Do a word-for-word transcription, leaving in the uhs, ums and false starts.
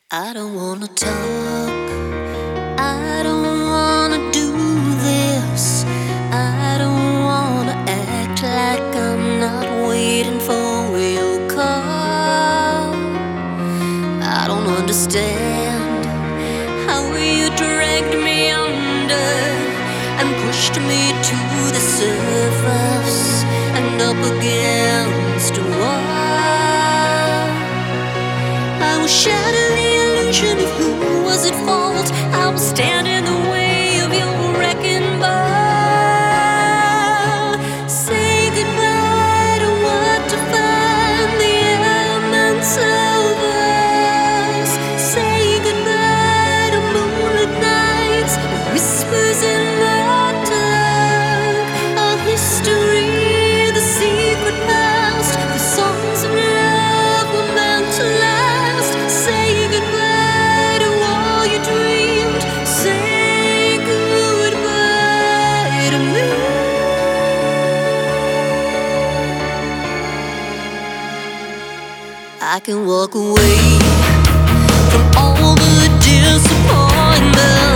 I don't wanna talk, I don't wanna do this, I don't wanna act like I'm not waiting for your call. I don't understand how you dragged me under and pushed me to the surface and up against a wall. I was shattered the illusion of who was at fault. I was standing in the way of your wrecking ball. Say goodbye to what defined the elements of us. Say goodbye to moonlit nights and whispers in the dark. Our history, the secret past, the songs of love were meant to last. Say goodbye to all you dreamed. Say goodbye to me. I can walk away from all the disappointment.